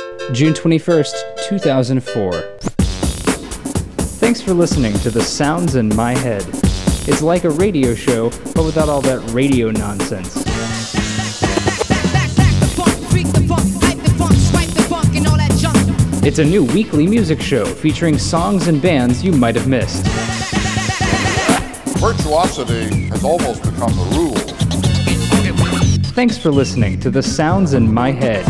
June 21st, 2004. Thanks for listening to The Sounds in My Head. It's like a radio show, but without all that radio nonsense. It's a new weekly music show featuring songs and bands you might have missed. Virtuosity has almost become the rule. Thanks for listening to The Sounds in My Head.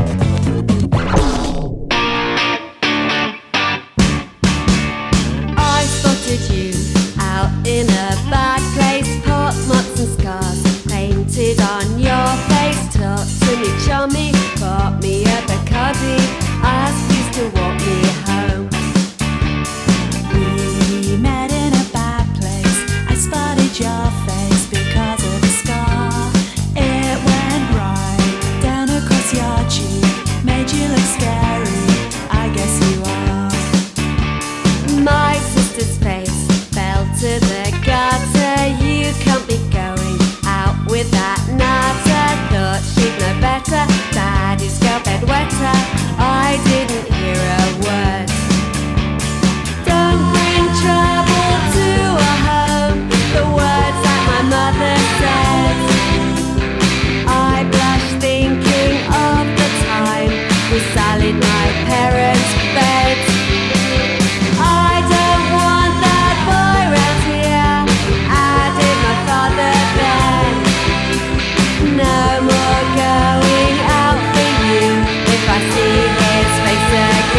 I spotted you out in a bad place, pot marks and scars painted on your face. Talk to me, chummy, bought me a Bacardi, asked you to walk me home. We met in a bad place. I spotted your face because of a scar. It went right down across your cheek, made you look scary. I guess you are. My sister's face fell to the gutter. You can't be going out with that natter. Thought she'd know better. Daddy's got bed wetter. I didn't hear a word. Don't bring trouble to a home. The words that my mother said. I blush thinking of the time we sallied my parents' bed. I don't want that boy round here, added my father then. No more going out for you if I see his face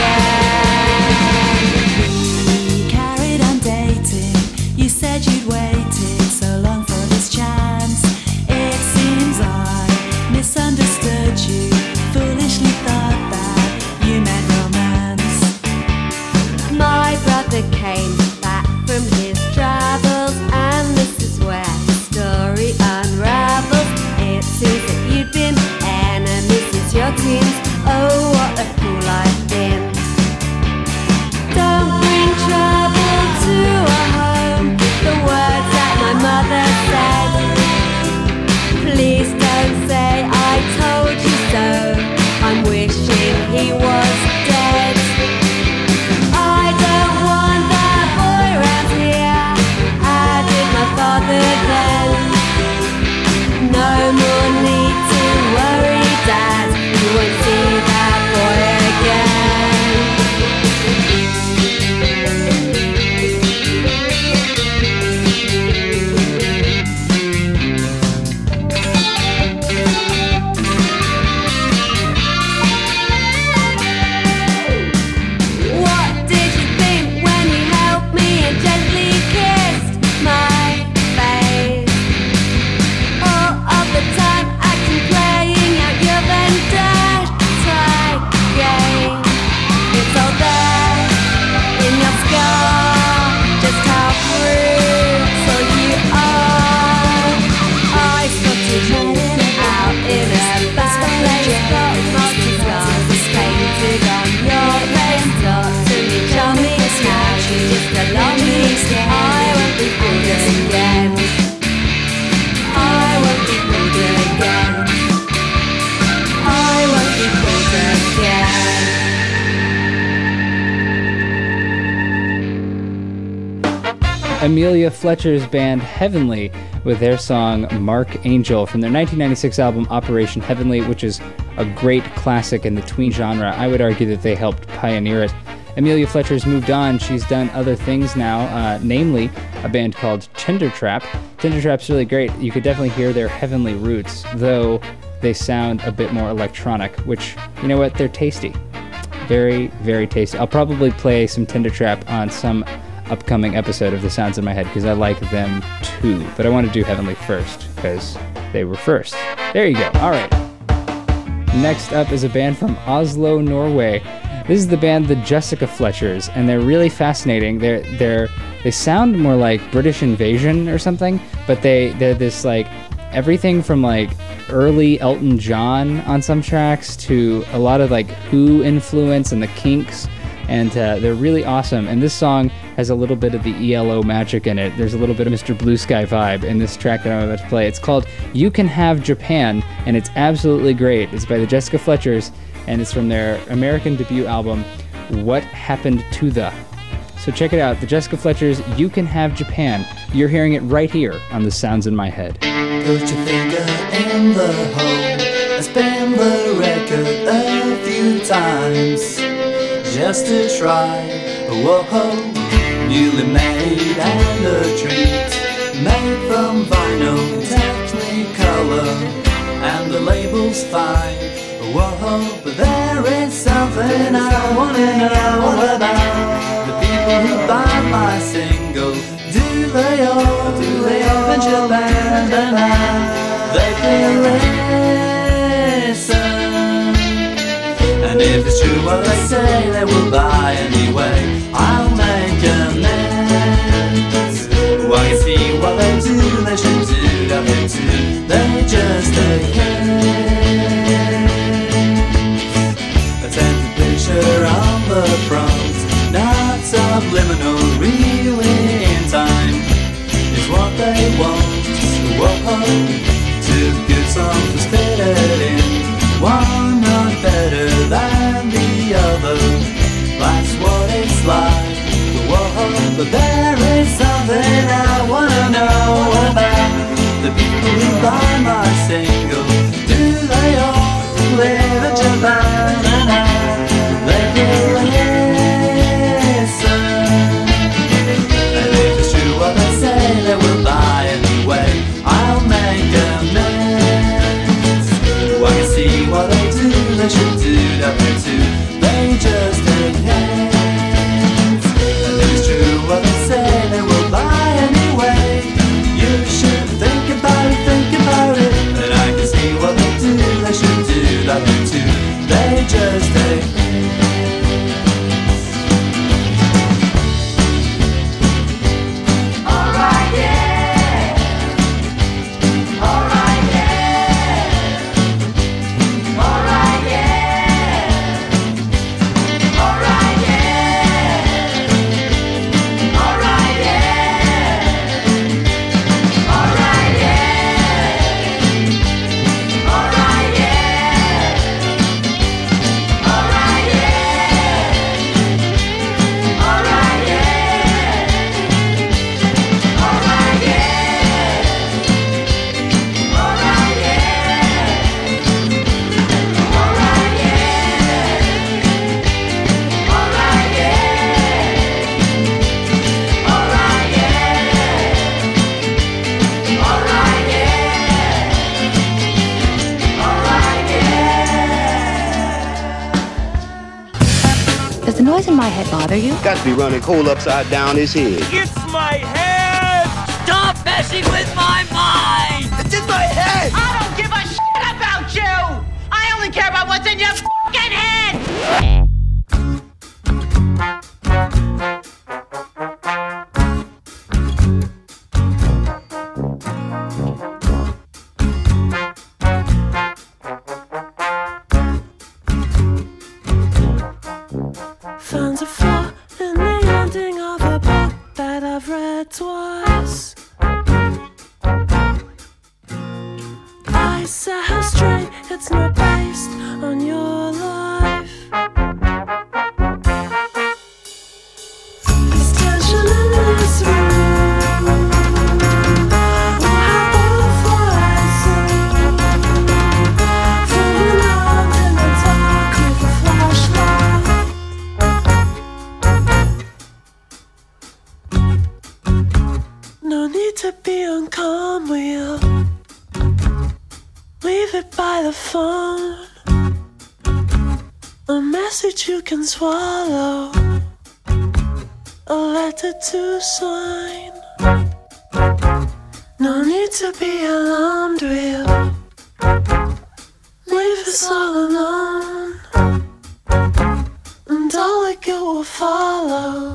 again. We carried on dating. You said you'd waited so long for this chance. It seems I misunderstood you. Foolishly thought that you meant romance. My brother came back from his travels, and this is where the story unravels. It seems that you'd been enemies since your teens. Oh, what a fool I've been. Don't bring trouble to a home. The words that my mother said. Please don't say I told you so. I'm wishing he was dead. I don't want that boy round here, added my father then. No more need to worry, Dad. You won't see that boy again. What did you think when you helped me and gently kissed my face? All of the time acting, playing out your vendetta game. It's all there in your scar, just how brutal you are. I spotted you out in a bad place, got multi scars painted on your face. Talk to me, chummy, now you just allow me. I won't be fooled again. I won't be fooled again. I won't be fooled again. Amelia Fletcher's band Heavenly with their song Mark Angel from their 1996 album Operation Heavenly, which is a great classic in the tween genre. I would argue that they helped pioneer it. Amelia Fletcher's moved on. She's done other things now, namely a band called Tindertrap. Tindertrap's really great. You could definitely hear their Heavenly roots, though they sound a bit more electronic, which, you know what, they're tasty. Very, very tasty. I'll probably play some Tindertrap on some upcoming episode of The Sounds in My Head because I like them too. But I want to do Heavenly first because they were first. There you go. All right. Next up is a band from Oslo, Norway. This is the band The Jessica Fletchers, and they're really fascinating. They sound more like British Invasion or something, but they're this like everything from like early Elton John on some tracks to a lot of like Who influence and the Kinks. And they're really awesome. And this song has a little bit of the ELO magic in it. There's a little bit of Mr. Blue Sky vibe in this track that I'm about to play. It's called You Can Have Japan, and it's absolutely great. It's by the Jessica Fletchers, and it's from their American debut album, What Happened to the. So check it out, the Jessica Fletchers, You Can Have Japan. You're hearing it right here on The Sounds in My Head. Put your finger in the hole and spin the record a few times just to try. Whoa, newly made and a treat, made from vinyl, Technicolor, and the label's fine. Whoa, but there is something I wanna know about the people who buy my single. Do they all live in Japan? They can listen, and if it's true what they say, they will buy anyway. I'll make amends. Well, I can see what they do, they should do nothing too. They just take hands. A tempting picture on the front, not subliminal, really in time, is what they want. Whoa, two good songs was fitted in, one not better than the other. That's what it's like. Whoa, but there is something I wanna know about the people who buy my single. Do they all live in Japan? They can listen, and if it's true what they say, they will buy anyway. I'll make amends. Well, I can see what they do, they should do nothing too. They just take hands, and if it's true what they say, they will buy anyway. You should think about it, and I can see what they do, they should do nothing too. They just take hands. Alright, yeah. Alright, yeah. Alright, yeah. Alright, yeah. Alright, yeah. Alright, yeah. Alright, yeah. Alright, yeah. Alright, yeah. Alright, yeah. Alright, Does the noise in my head bother you? Got to be running coal upside down his head. It's my head! Stop messing with my mind! It's in my head! I don't give a shit about you! I only care about what's in your fucking head! Found a flaw in the ending of a book that I've read twice. I said how straight it's not based on your life. There's tension in this room. We'll have butterflies soon. Fooling around in the dark with a flashlight. No need to be on calm wheel. Leave it by the phone. A message you can swallow. A letter to sign. No need to be alarmed, we'll leave us all alone. And all the guilt will follow.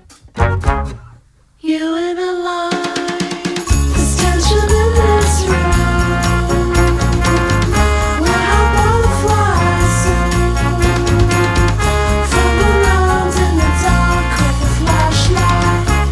You in a line. There's tension in this room. We'll have butterflies soon. From around in the dark with a flashlight.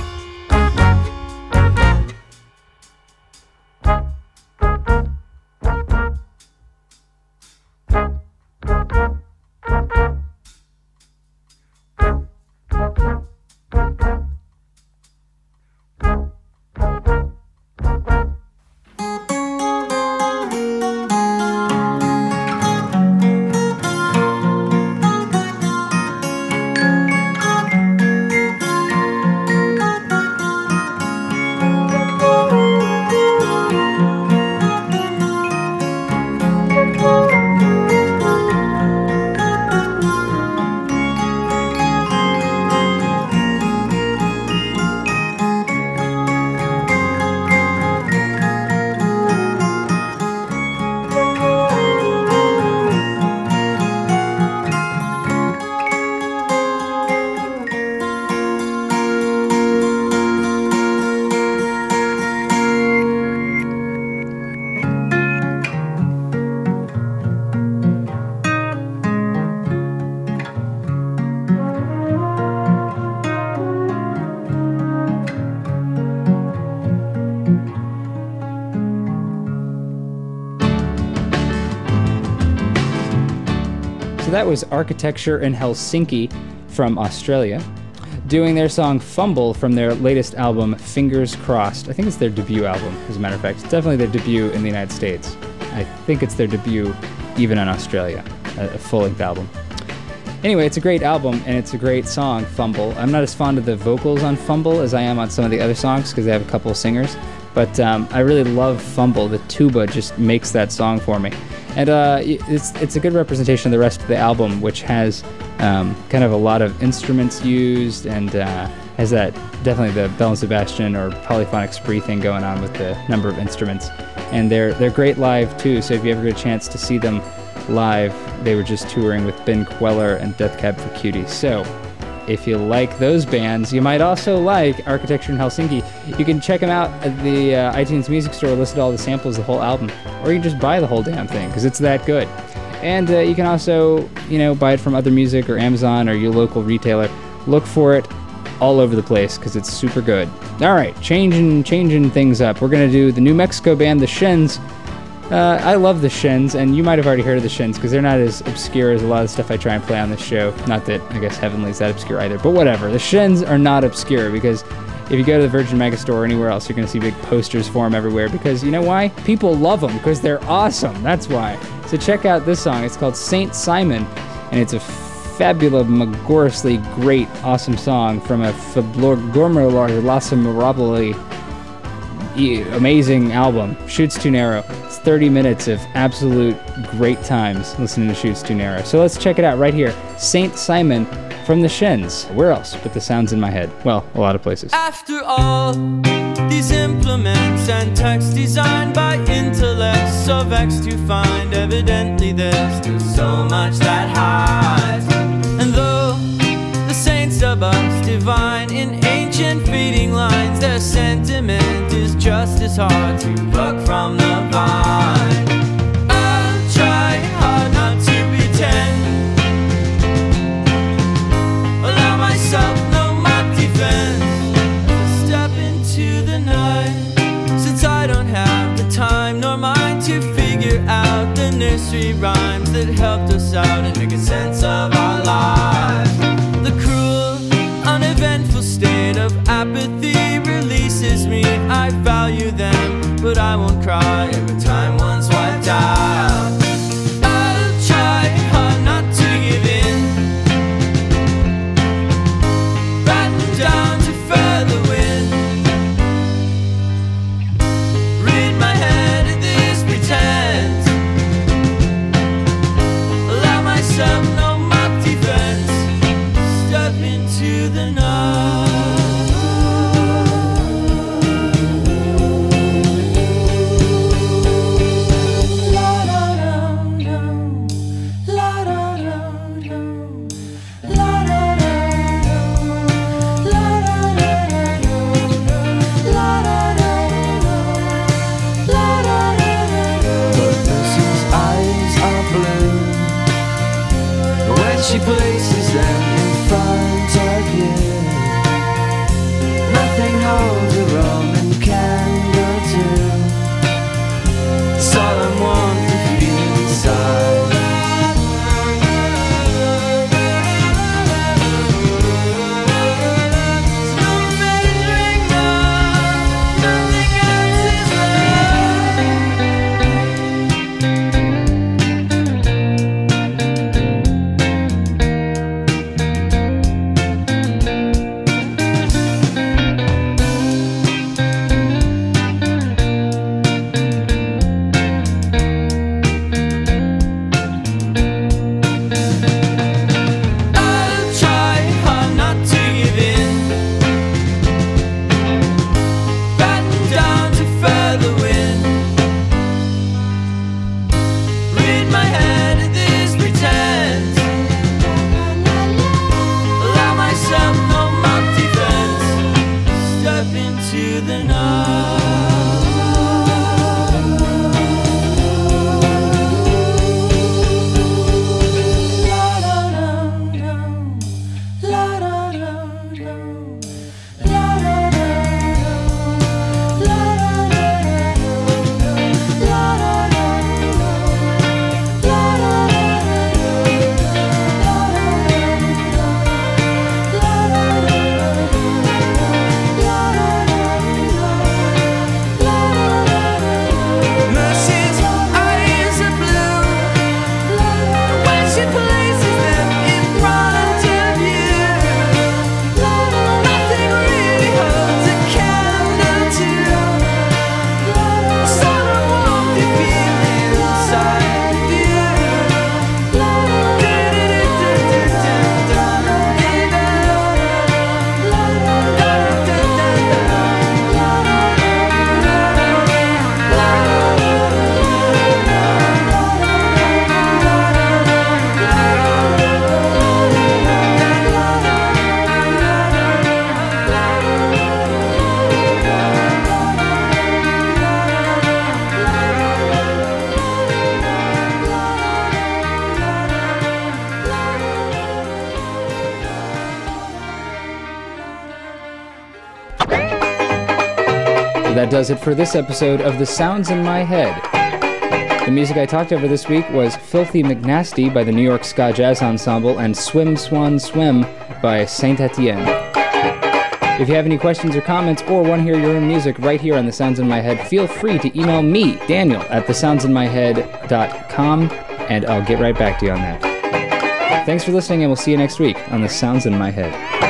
that was Architecture in Helsinki from Australia, doing their song Fumble from their latest album, Fingers Crossed. I think it's their debut album, as a matter of fact. It's definitely their debut in the United States. I think it's their debut even in Australia, a full-length album. Anyway, it's a great album, and it's a great song, Fumble. I'm not as fond of the vocals on Fumble as I am on some of the other songs, because they have a couple of singers. But I really love Fumble. The tuba just makes that song for me. And it's a good representation of the rest of the album, which has kind of a lot of instruments used and has that definitely the Belle and Sebastian or polyphonic spree thing going on with the number of instruments. And they're great live too, so if you ever get a chance to see them live, they were just touring with Ben Queller and Death Cab for Cutie. So if you like those bands, you might also like Architecture in Helsinki. You can check them out at the iTunes Music Store, listen to all the samples, the whole album, or you can just buy the whole damn thing, because it's that good. And you can also, buy it from Other Music or Amazon or your local retailer. Look for it all over the place, because it's super good. All right, changing things up. We're going to do the New Mexico band, The Shins. I love the Shins, and you might have already heard of the Shins because they're not as obscure as a lot of the stuff I try and play on this show. Not that, I guess, Heavenly's that obscure either, but whatever. The Shins are not obscure because if you go to the Virgin Megastore or anywhere else, you're going to see big posters for them everywhere because you know why? People love them because they're awesome. That's why. So check out this song. It's called Saint Simon, and it's a fabulously great, awesome song from a fabulously amazing album, Shoots Too Narrow. It's 30 minutes of absolute great times listening to Shoots Too Narrow. So let's check it out right here. Saint Simon from the Shins. Where else but the sounds in my head? Well, a lot of places. After all, these implements and text designed by intellects so vexed to find evidently there's still so much that hides. And though the saints dub us divine in ancient feeding lines, their sentiment is just as hard to pluck from the vine. I'll try hard not to pretend, allow myself no mock defense as I step into the night, since I don't have the time nor mind to figure out the nursery rhymes that helped us out and make a sense of our lives. The cruel, uneventful state of apathy releases me. I value them, but I won't cry every time one's wiped out. I'll try hard not to give in, batten down to feather wind, rid my head of this pretense, allow myself no mock defense. that does it for this episode of The Sounds in My Head. The music I talked over this week was Filthy McNasty by the New York Ska Jazz Ensemble and Swim Swan Swim by Saint Etienne. If you have any questions or comments or want to hear your own music right here on The Sounds in My Head, feel free to email me, Daniel, at thesoundsinmyhead.com, and I'll get right back to you on that. Thanks for listening, and we'll see you next week on The Sounds in My Head.